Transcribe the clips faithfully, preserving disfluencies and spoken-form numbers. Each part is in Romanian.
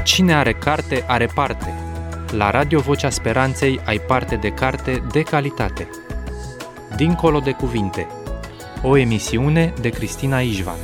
Cine are carte, are parte. La Radio Vocea Speranței ai parte de carte de calitate. Dincolo de cuvinte. O emisiune de Cristina Ișvan.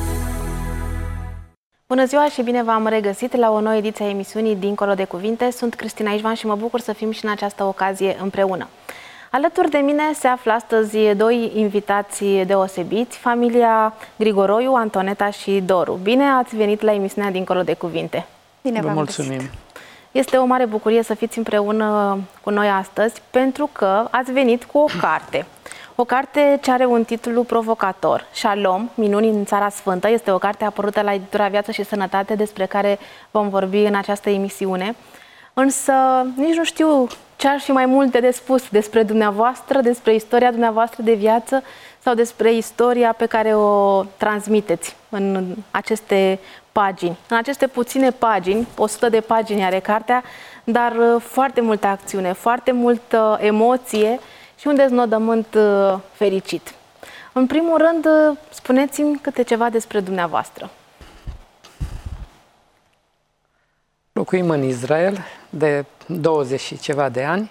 Bună ziua și bine v-am regăsit la o nouă ediție a emisiunii Dincolo de cuvinte. Sunt Cristina Ișvan și mă bucur să fim și în această ocazie împreună. Alături de mine se află astăzi doi invitați deosebiți, familia Grigoroiu, Antoneta și Doru. Bine ați venit la emisiunea Dincolo de cuvinte. Bine vă mulțumim. Este o mare bucurie să fiți împreună cu noi astăzi, pentru că ați venit cu o carte. O carte ce are un titlu provocator, Shalom, minuni în Țara Sfântă. Este o carte apărută la editura Viață și Sănătate, despre care vom vorbi în această emisiune. Însă nici nu știu ce ar fi mai multe de spus despre dumneavoastră, despre istoria dumneavoastră de viață sau despre istoria pe care o transmiteți în aceste pagini. În aceste puține pagini, o sută de pagini are cartea, dar foarte multă acțiune, foarte multă emoție și un deznodământ fericit. În primul rând, spuneți-mi câte ceva despre dumneavoastră. Locuim în Israel de douăzeci și ceva de ani.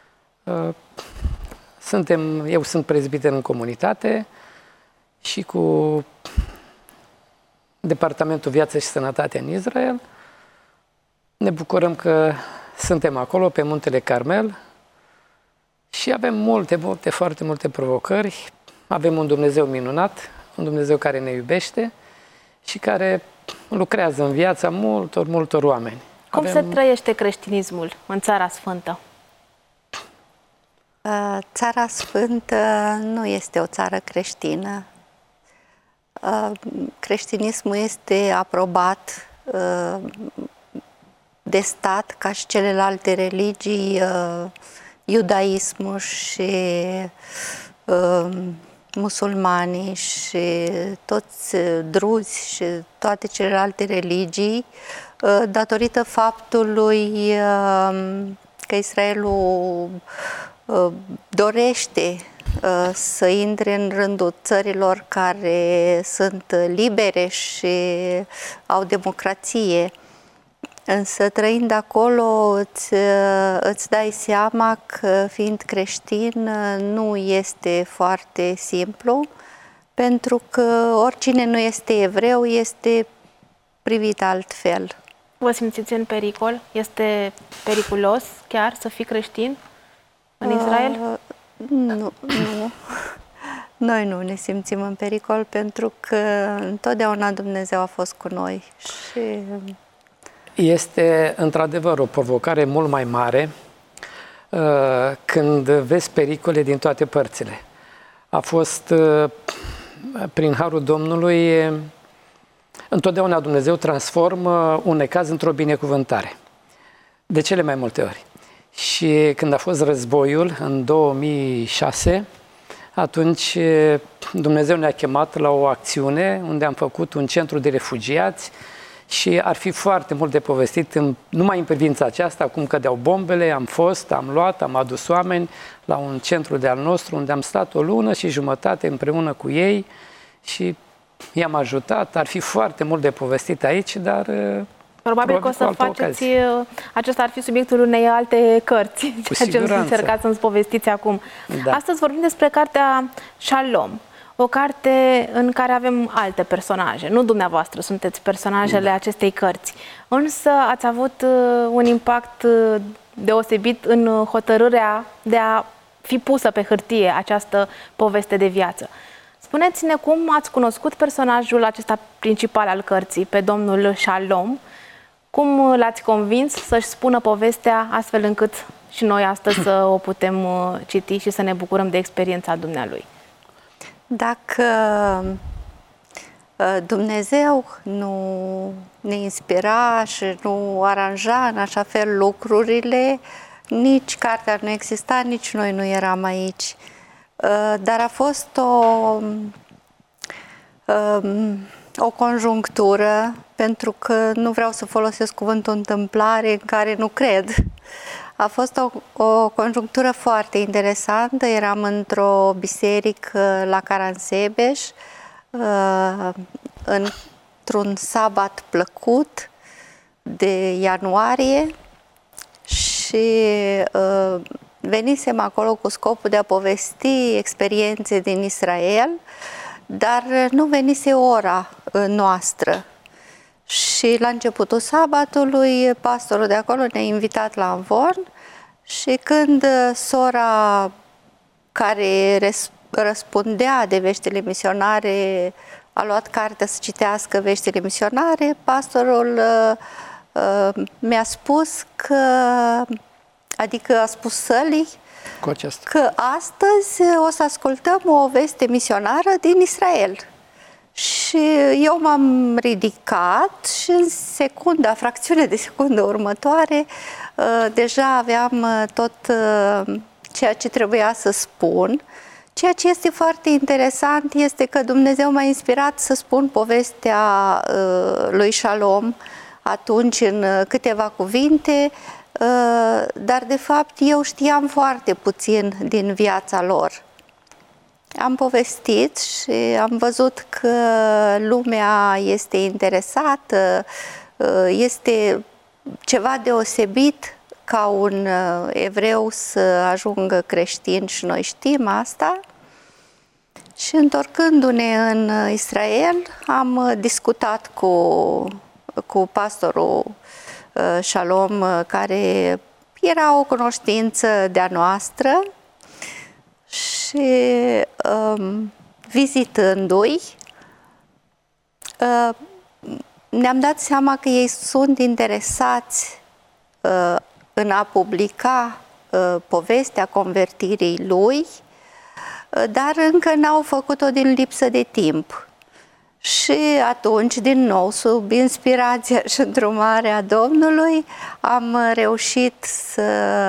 Suntem, eu sunt prezbiter în comunitate și cu Departamentul Viață și Sănătate în Israel. Ne bucurăm că suntem acolo, pe Muntele Carmel, și avem multe, multe, foarte multe provocări. Avem un Dumnezeu minunat, un Dumnezeu care ne iubește și care lucrează în viața multor, multor oameni. Cum Avem... se trăiește creștinismul în Țara Sfântă? Țara Sfântă nu este o țară creștină. Creștinismul este aprobat de stat ca și celelalte religii, iudaismul și musulmanii și toți druzi și toate celelalte religii, datorită faptului că Israelul dorește să intre în rândul țărilor care sunt libere și au democrație. Însă trăind acolo îți, îți dai seama că fiind creștin nu este foarte simplu, pentru că oricine nu este evreu este privit altfel. Vă simțiți în pericol? Este periculos chiar să fii creștin în Israel? Uh, nu, nu. Noi nu ne simțim în pericol, pentru că întotdeauna Dumnezeu a fost cu noi. Și... Este într-adevăr o provocare mult mai mare uh, când vezi pericole din toate părțile. A fost, uh, prin harul Domnului, uh, întotdeauna Dumnezeu transformă un necaz într-o binecuvântare. De cele mai multe ori. Și când a fost războiul, în două mii șase, atunci Dumnezeu ne-a chemat la o acțiune unde am făcut un centru de refugiați și ar fi foarte mult de povestit în, numai în privința aceasta, cum cădeau bombele, am fost, am luat, am adus oameni la un centru de-al nostru unde am stat o lună și jumătate împreună cu ei și i-am ajutat. Ar fi foarte mult de povestit aici, dar... Probabil că o să faceți, ocazie. Acesta ar fi subiectul unei alte cărți, ceea ce încercați să-mi povestiți acum. Da. Astăzi vorbim despre cartea Shalom, o carte în care avem alte personaje. Nu dumneavoastră sunteți personajele da. acestei cărți, însă ați avut un impact deosebit în hotărârea de a fi pusă pe hârtie această poveste de viață. Spuneți-ne cum ați cunoscut personajul acesta principal al cărții, pe domnul Shalom. Cum l-ați convins să-și spună povestea astfel încât și noi astăzi să o putem citi și să ne bucurăm de experiența dumnealui? Dacă Dumnezeu nu ne inspira și nu aranja în așa fel lucrurile, nici cartea nu exista, nici noi nu eram aici. Dar a fost o, o conjunctură, pentru că nu vreau să folosesc cuvântul întâmplare, în care nu cred. A fost o, o conjunctură foarte interesantă. Eram într-o biserică la Caransebeș, într-un sabat plăcut, de ianuarie și uh, venisem acolo cu scopul de a povesti experiențe din Israel, dar nu venise ora noastră. Și la începutul sabatului, pastorul de acolo ne-a invitat la Amvorn și când sora care răspundea de veștile misionare a luat cartea să citească veștile misionare, pastorul uh, mi-a spus că, adică a spus sălii, că astăzi o să ascultăm o veste misionară din Israel. Și eu m-am ridicat și în secunda, fracțiune de secundă următoare, deja aveam tot ceea ce trebuia să spun. Ceea ce este foarte interesant este că Dumnezeu m-a inspirat să spun povestea lui Shalom atunci în câteva cuvinte, dar de fapt eu știam foarte puțin din viața lor. Am povestit și am văzut că lumea este interesată, este ceva deosebit ca un evreu să ajungă creștin și noi știm asta. Și întorcându-ne în Israel, am discutat cu, cu pastorul Shalom, care era o cunoștință de-a noastră, și um, vizitându-i, uh, ne-am dat seama că ei sunt interesați uh, în a publica uh, povestea convertirii lui, uh, dar încă n-au făcut-o din lipsă de timp. Și atunci, din nou, sub inspirația și îndrumarea Domnului, am reușit să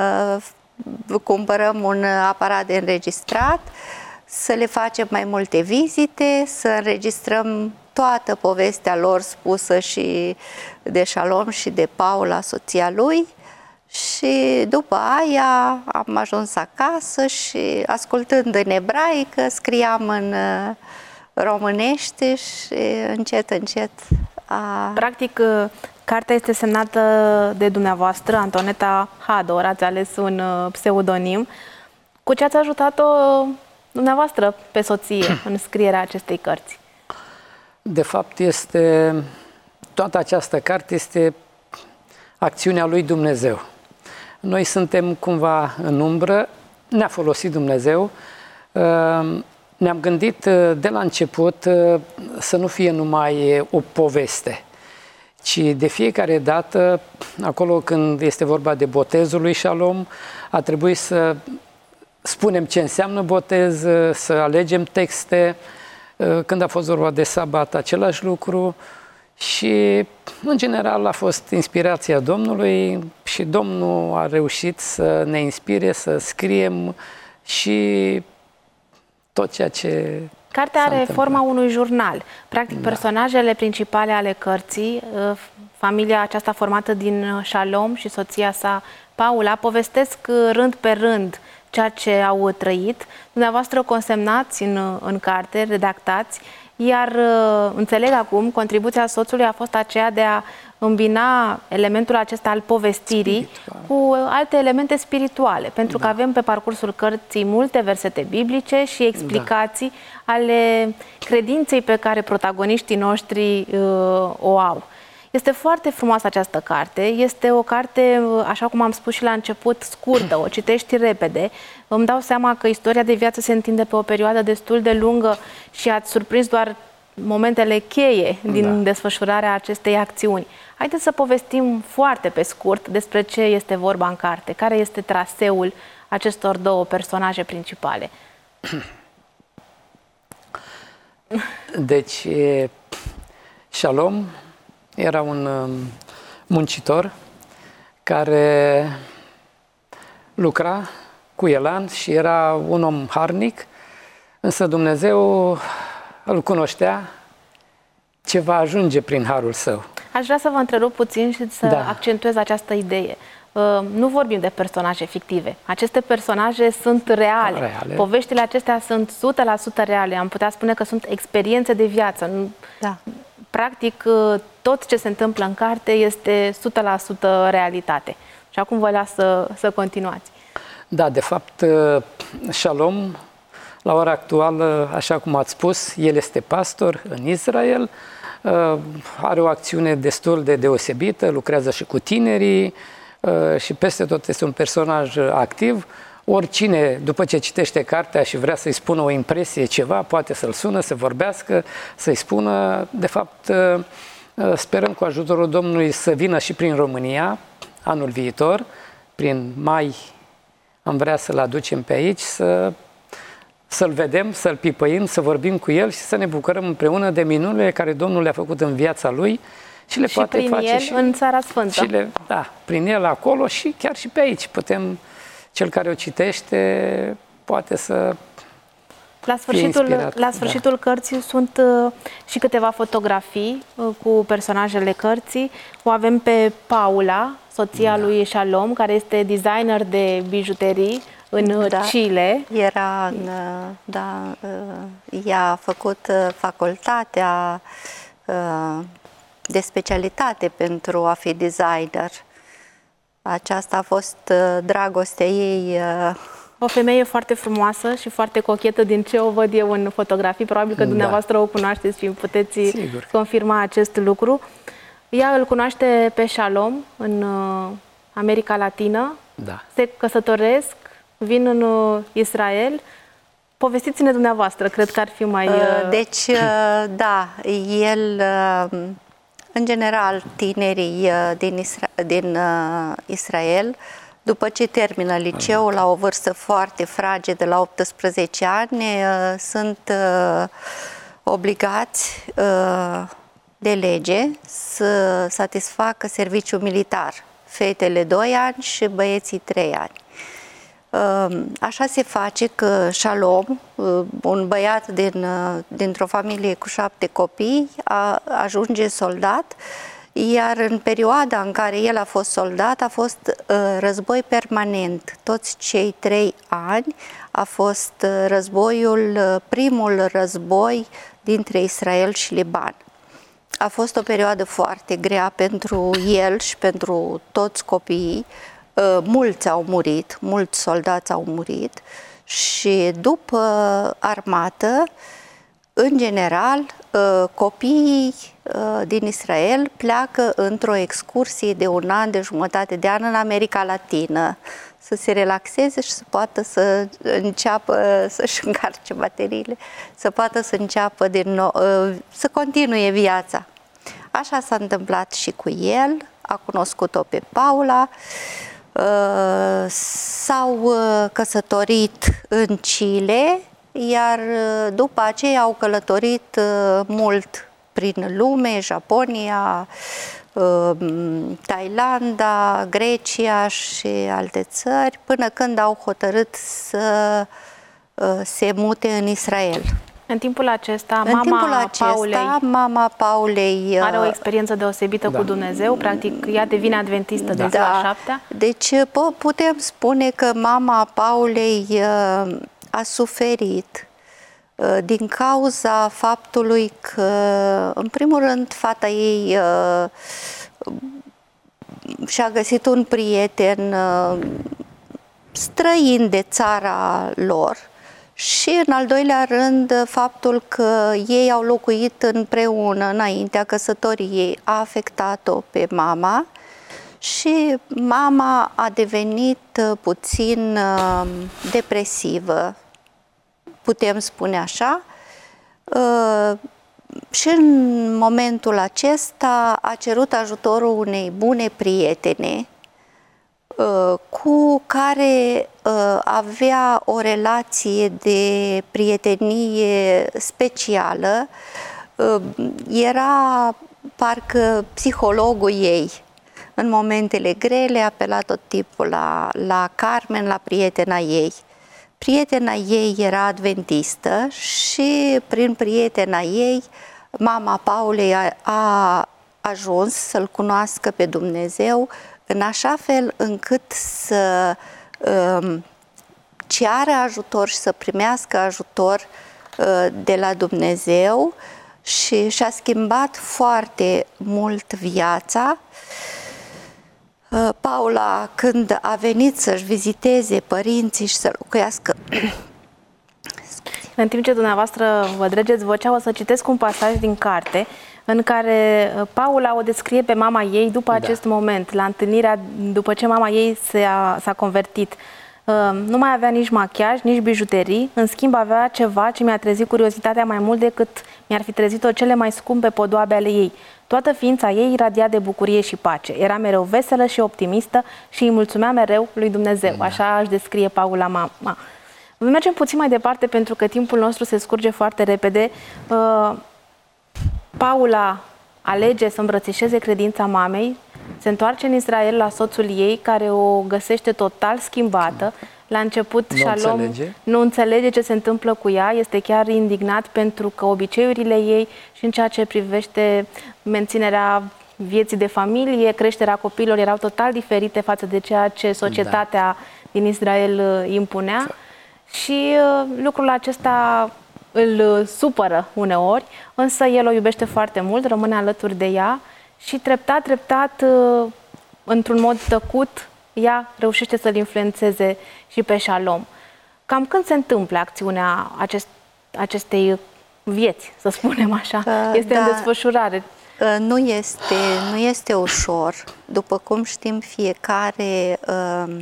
cumpărăm un aparat de înregistrat, să le facem mai multe vizite, să înregistrăm toată povestea lor spusă și de Shalom și de Paula, soția lui, și după aia am ajuns acasă și, ascultând în ebraică, scriam în românește și încet, încet a... Practic, cartea este semnată de dumneavoastră, Antoneta Hador, ați ales un pseudonim. Cu ce ați ajutat-o dumneavoastră pe soție în scrierea acestei cărți? De fapt, este toată această carte este acțiunea lui Dumnezeu. Noi suntem cumva în umbră, ne-a folosit Dumnezeu, ne-am gândit de la început să nu fie numai o poveste, ci de fiecare dată, acolo când este vorba de botezul lui Shalom, a trebuit să spunem ce înseamnă botez, să alegem texte, când a fost vorba de sabat, același lucru, și în general a fost inspirația Domnului și Domnul a reușit să ne inspire, să scriem și tot ceea ce... Cartea are forma unui jurnal. Practic, da. Personajele principale ale cărții, familia aceasta formată din Shalom și soția sa, Paula, povestesc rând pe rând ceea ce au trăit. Dumneavoastră consemnați în, în carte, redactați, iar înțeleg acum, contribuția soțului a fost aceea de a îmbina elementul acesta al povestirii spiritual cu alte elemente spirituale, pentru da. Că avem pe parcursul cărții multe versete biblice și explicații da. Ale credinței pe care protagoniștii noștri uh, o au. Este foarte frumoasă această carte, este o carte, așa cum am spus și la început, scurtă, o citești repede. Îmi dau seama că istoria de viață se întinde pe o perioadă destul de lungă și ați surprins doar momentele cheie din da. Desfășurarea acestei acțiuni. Haideți să povestim foarte pe scurt despre ce este vorba în carte, care este traseul acestor două personaje principale. Deci, Shalom era un muncitor care lucra cu elan și era un om harnic, însă Dumnezeu îl cunoștea ce va ajunge prin harul său. Aș vrea să vă întrerup puțin și să da. Accentuez această idee. Nu vorbim de personaje fictive. Aceste personaje sunt reale. reale. Poveștile acestea sunt o sută la sută reale. Am putea spune că sunt experiențe de viață. Da. practic tot ce se întâmplă în carte este o sută la sută realitate. Și acum vă las să, să continuați. Da, de fapt, Shalom, la ora actuală, așa cum ați spus, el este pastor în Israel, are o acțiune destul de deosebită, lucrează și cu tinerii și peste tot este un personaj activ. Oricine, după ce citește cartea și vrea să-i spună o impresie, ceva, poate să-l sună, să vorbească, să-i spună. De fapt, sperăm cu ajutorul Domnului să vină și prin România anul viitor, prin mai am vrea să-l aducem pe aici, să, să-l vedem, să-l pipăim, să vorbim cu el și să ne bucurăm împreună de minunile care Domnul le-a făcut în viața lui și le și poate prin face el și în Țara Sfântă. Și le, da, prin el acolo și chiar și pe aici. Putem, cel care o citește poate să La sfârșitul, inspirat, la sfârșitul da. cărții sunt uh, și câteva fotografii uh, cu personajele cărții. O avem pe Paula, soția da. lui Shalom, care este designer de bijuterii în da. Chile. Era, în, da, ea a făcut facultatea de specialitate pentru a fi designer. Aceasta a fost dragostea ei. O femeie foarte frumoasă și foarte cochetă din ce o văd eu în fotografii. Probabil că dumneavoastră da. o cunoașteți și puteți Sigur. confirma acest lucru. Ea îl cunoaște pe Shalom în America Latină. Da. Se căsătoresc, vin în Israel. Povestiți-ne dumneavoastră, cred că ar fi mai... Deci, da, el... În general, tinerii din, Isra din uh, Israel, după ce termină liceul la o vârstă foarte fragedă, la optsprezece ani, uh, sunt uh, obligați uh, de lege să satisfacă serviciul militar. Fetele doi ani și băieții trei ani. Așa se face că Shalom, un băiat din, dintr-o familie cu șapte copii, a, ajunge soldat, iar în perioada în care el a fost soldat a fost uh, război permanent. Toți cei trei ani a fost războiul, primul război dintre Israel și Liban. A fost o perioadă foarte grea pentru el și pentru toți copiii. Mulți au murit, mulți soldați au murit și după armată, în general, copiii din Israel pleacă într-o excursie de un an, de jumătate de an în America Latină, să se relaxeze și să poată să înceapă să-și încarce bateriile, să poată să înceapă din nou, să continue viața. Așa s-a întâmplat și cu el, a cunoscut-o pe Paula, Uh, s-au căsătorit în Chile, iar după aceea au călătorit uh, mult prin lume, Japonia, uh, Thailanda, Grecia și alte țări, până când au hotărât să uh, se mute în Israel. În timpul acesta, în mama timpul acesta, Paulei mama Paulei are o experiență deosebită da. cu Dumnezeu, practic ea devine adventistă da. de ziua da. șaptea. Deci putem spune că mama Paulei a suferit din cauza faptului că, în primul rând, fata ei și-a găsit un prieten străin de țara lor. Și, în al doilea rând, faptul că ei au locuit împreună înaintea căsătoriei a afectat-o pe mama și mama a devenit puțin depresivă, putem spune așa, și în momentul acesta a cerut ajutorul unei bune prietene cu care avea o relație de prietenie specială. Era parcă psihologul ei. În momentele grele a apelat tot timpul la, la Carmen, la prietena ei. Prietena ei era adventistă și prin prietena ei mama Paulei a, a ajuns să-L cunoască pe Dumnezeu în așa fel încât să um, ceară ajutor și să primească ajutor uh, de la Dumnezeu și și-a schimbat foarte mult viața. Paula, când a venit să-și viziteze părinții și să locuiască... În timp ce dumneavoastră vă dregeți vocea, o să citesc un pasaj din carte în care Paula o descrie pe mama ei după acest da. moment, la întâlnirea, după ce mama ei s-a convertit. Nu mai avea nici machiaj, nici bijuterii, în schimb avea ceva ce mi-a trezit curiozitatea mai mult decât mi-ar fi trezit-o cele mai scumpe podoabe ale ei. Toată ființa ei iradia de bucurie și pace. Era mereu veselă și optimistă și îi mulțumea mereu lui Dumnezeu. Da. Așa își descrie Paula mama. Mergem puțin mai departe pentru că timpul nostru se scurge foarte repede. Paula alege să îmbrățișeze credința mamei, se întoarce în Israel la soțul ei, care o găsește total schimbată. La început, nu Shalom înțelege. nu înțelege ce se întâmplă cu ea, este chiar indignat pentru că obiceiurile ei și în ceea ce privește menținerea vieții de familie, creșterea copiilor erau total diferite față de ceea ce societatea da. din Israel impunea. Și uh, lucrul acesta îl supără uneori, însă el o iubește foarte mult, rămâne alături de ea și treptat, treptat, uh, într-un mod tăcut, ea reușește să-l influențeze și pe Shalom. Cam când se întâmplă acțiunea acest, acestei vieți, să spunem așa? Uh, este da. în desfășurare. Uh, nu este, nu este ușor. După cum știm, fiecare... Uh,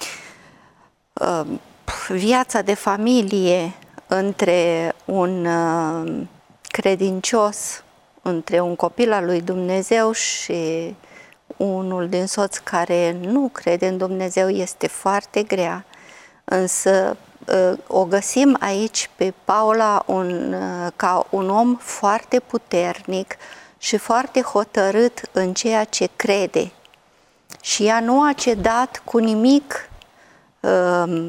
uh, viața de familie între un uh, credincios, între un copil al lui Dumnezeu și unul din soți care nu crede în Dumnezeu este foarte grea. Însă uh, o găsim aici pe Paula un, uh, ca un om foarte puternic și foarte hotărât în ceea ce crede. Și ea nu a cedat cu nimic uh,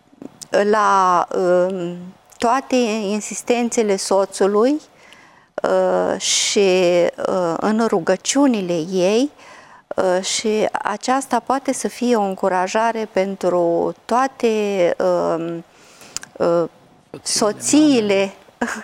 la uh, toate insistențele soțului uh, și uh, în rugăciunile ei uh, și aceasta poate să fie o încurajare pentru toate uh, uh, soțiile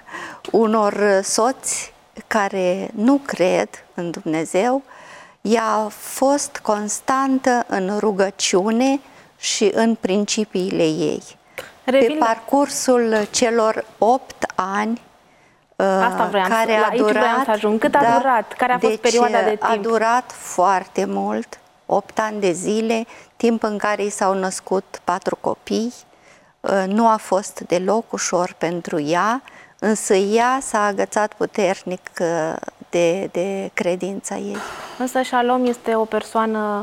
unor soți care nu cred în Dumnezeu. Ea a fost constantă în rugăciune și în principiile ei. Revin. Pe parcursul celor opt ani Asta vreau, care a aici durat, să ajung. Cât a da, durat? Care a fost deci perioada de timp? A durat foarte mult, opt ani de zile, timp în care i s-au născut patru copii. Nu a fost deloc ușor pentru ea, însă ea s-a agățat puternic de, de credința ei. Însă Shalom este o persoană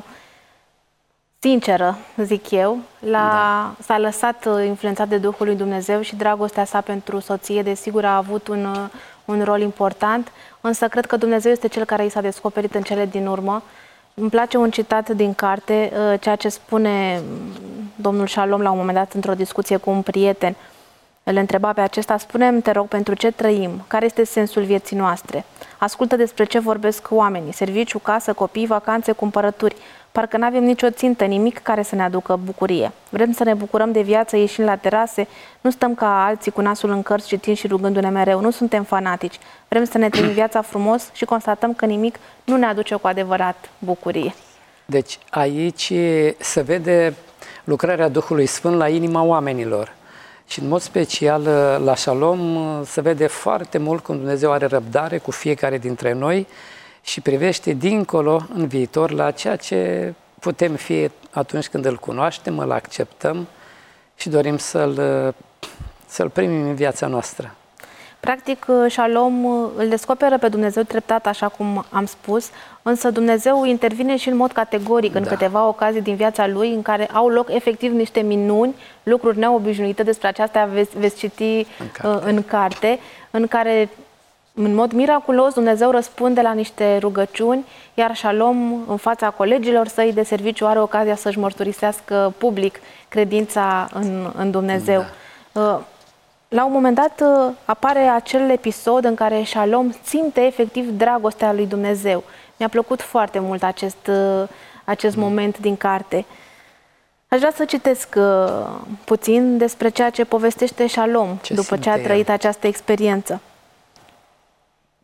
sinceră, zic eu, da. S-a lăsat influențat de Duhul lui Dumnezeu și dragostea sa pentru soție, desigur, a avut un, un rol important, însă cred că Dumnezeu este Cel care i s-a descoperit în cele din urmă. Îmi place un citat din carte, ceea ce spune domnul Shalom la un moment dat într-o discuție cu un prieten. Îl întreba pe acesta: spune-mi, te rog, pentru ce trăim? Care este sensul vieții noastre? Ascultă despre ce vorbesc oamenii: serviciu, casă, copii, vacanțe, cumpărături. Parcă nu avem nicio țintă, nimic care să ne aducă bucurie. Vrem să ne bucurăm de viață ieșind la terase, nu stăm ca alții cu nasul în cărți citind și rugându-ne mereu, nu suntem fanatici. Vrem să ne trăim viața frumos și constatăm că nimic nu ne aduce cu adevărat bucurie. Deci aici se vede lucrarea Duhului Sfânt la inima oamenilor. Și în mod special la Shalom se vede foarte mult cum Dumnezeu are răbdare cu fiecare dintre noi și privește dincolo în viitor la ceea ce putem fi atunci când îl cunoaștem, îl acceptăm și dorim să-l să-l primim în viața noastră. Practic, Shalom îl descoperă pe Dumnezeu treptat, așa cum am spus, însă Dumnezeu intervine și în mod categoric da. în câteva ocazii din viața lui, în care au loc efectiv niște minuni, lucruri neobișnuite, despre aceasta veți, veți citi în carte. în carte, în care, în mod miraculos, Dumnezeu răspunde la niște rugăciuni, iar Shalom, în fața colegilor săi de serviciu, are ocazia să-și mărturisească public credința în, în Dumnezeu. Da. La un moment dat apare acel episod în care Shalom simte efectiv dragostea lui Dumnezeu. Mi-a plăcut foarte mult acest, acest moment din carte. Aș vrea să citesc puțin despre ceea ce povestește Shalom ce după ce a trăit el. această experiență.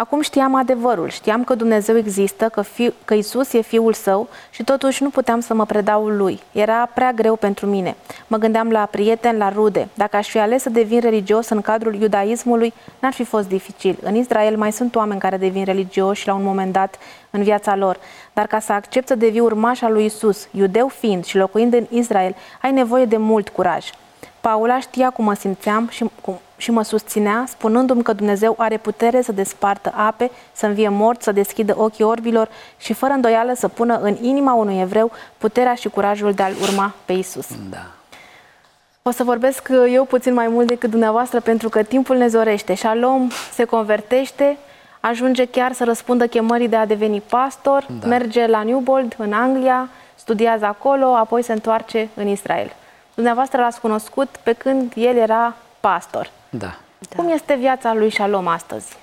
Acum știam adevărul, știam că Dumnezeu există, că, fi, că Isus e Fiul Său și totuși nu puteam să mă predau Lui. Era prea greu pentru mine. Mă gândeam la prieteni, la rude. Dacă aș fi ales să devin religios în cadrul iudaismului, n-ar fi fost dificil. În Israel mai sunt oameni care devin religioși la un moment dat în viața lor. Dar ca să accept să devii urmaș al lui Isus, iudeu fiind și locuind în Israel, ai nevoie de mult curaj. Paula știa cum mă simțeam și, cum, și mă susținea, spunându-mi că Dumnezeu are putere să despartă ape, să învie morți, să deschidă ochii orbilor și fără îndoială să pună în inima unui evreu puterea și curajul de a-L urma pe Isus. Da. O să vorbesc eu puțin mai mult decât dumneavoastră pentru că timpul ne zorește. Shalom se convertește, ajunge chiar să răspundă chemării de a deveni pastor, da. Merge la Newbold, în Anglia, studiază acolo, apoi se întoarce în Israel. Dumneavoastră l-ați cunoscut pe când el era pastor. Da. Cum este viața lui Shalom astăzi?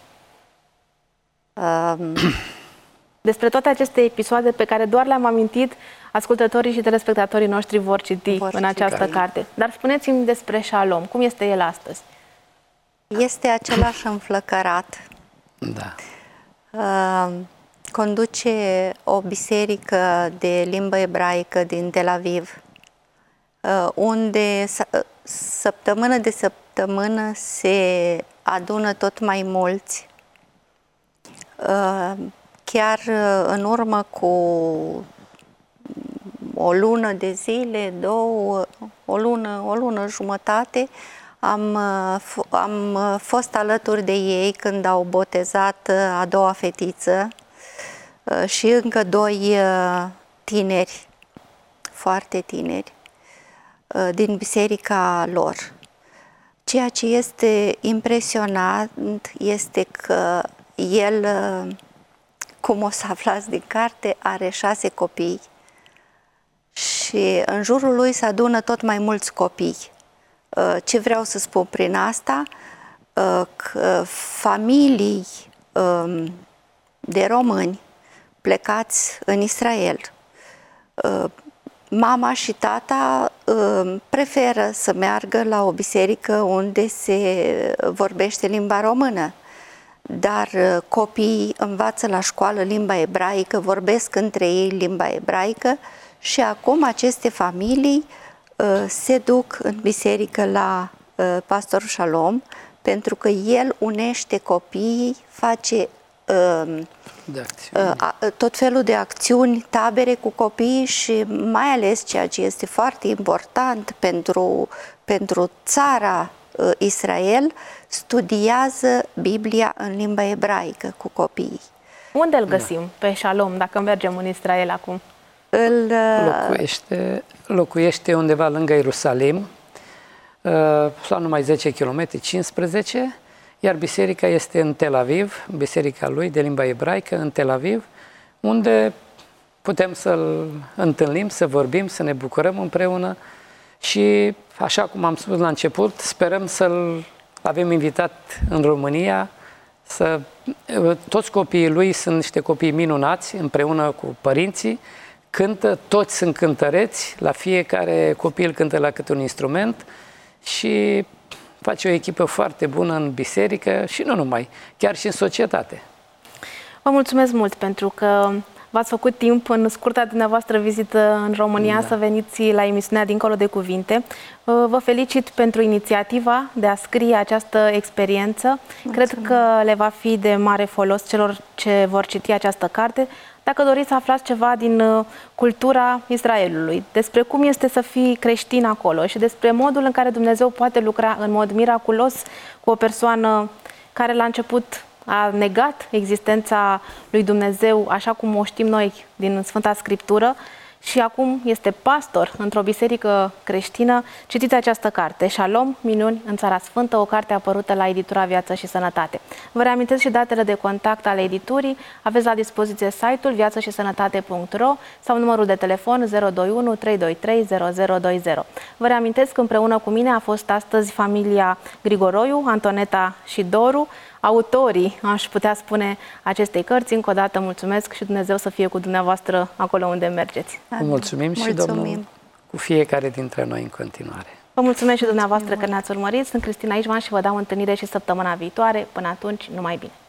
Um... Despre toate aceste episoade pe care doar le-am amintit, ascultătorii și telespectatorii noștri vor citi vor în această citi. carte. Dar spuneți-mi despre Shalom. Cum este el astăzi? Este același înflăcărat. Da. Uh, conduce o biserică de limbă ebraică din Tel Aviv, unde săptămână de săptămână se adună tot mai mulți. Chiar în urmă cu o lună de zile, două, o lună, o lună jumătate, am, am fost alături de ei când au botezat a doua fetiță și încă doi tineri, foarte tineri, din biserica lor. Ceea ce este impresionant este că el, cum o să aflați din carte, are șase copii și în jurul lui se adună tot mai mulți copii. Ce vreau să spun prin asta? Că familii de români plecați în Israel, mama și tata preferă să meargă la o biserică unde se vorbește limba română, dar copiii învață la școală limba ebraică, vorbesc între ei limba ebraică și acum aceste familii se duc în biserică la pastorul Shalom pentru că el unește copiii, face de tot felul de acțiuni, tabere cu copii și mai ales ceea ce este foarte important pentru, pentru țara Israel, studiază Biblia în limba ebraică cu copiii. Unde îl găsim pe Shalom dacă mergem în Israel acum? Îl locuiește, locuiește undeva lângă Ierusalim, la numai zece kilometri, cincisprezece, iar biserica este în Tel Aviv, biserica lui de limba ebraică în Tel Aviv, unde putem să-l întâlnim, să vorbim, să ne bucurăm împreună și, așa cum am spus la început, sperăm să-l avem invitat în România. Să, toți copiii lui sunt niște copii minunați, împreună cu părinții, cântă, toți sunt cântăreți, la fiecare copil cântă la câte un instrument și face o echipă foarte bună în biserică și nu numai, chiar și în societate. Vă mulțumesc mult pentru că v-ați făcut timp în scurta dumneavoastră vizită în România da. să veniți la emisiunea Dincolo de Cuvinte. Vă felicit pentru inițiativa de a scrie această experiență. Mulțumesc. Cred că le va fi de mare folos celor ce vor citi această carte. Dacă doriți să aflați ceva din cultura Israelului, despre cum este să fii creștin acolo și despre modul în care Dumnezeu poate lucra în mod miraculos cu o persoană care la început a negat existența lui Dumnezeu așa cum o știm noi din Sfânta Scriptură și acum este pastor într-o biserică creștină, citiți această carte, Shalom, minuni în Țara Sfântă, o carte apărută la editura Viață și Sănătate. Vă reamintesc și datele de contact ale editurii, aveți la dispoziție site-ul viață și sănătate punct ro sau numărul de telefon zero doi unu trei doi trei zero zero doi zero. Vă reamintesc că împreună cu mine a fost astăzi familia Grigoroiu, Antoneta și Doru, autorii, aș putea spune, acestei cărți. Încă o dată mulțumesc și Dumnezeu să fie cu dumneavoastră acolo unde mergeți. Mulțumim, Mulțumim și Domnul cu fiecare dintre noi în continuare. Vă mulțumesc și dumneavoastră că ne-ați urmărit. Sunt Cristina Ișvan și vă dau întâlnire și săptămâna viitoare. Până atunci, numai bine!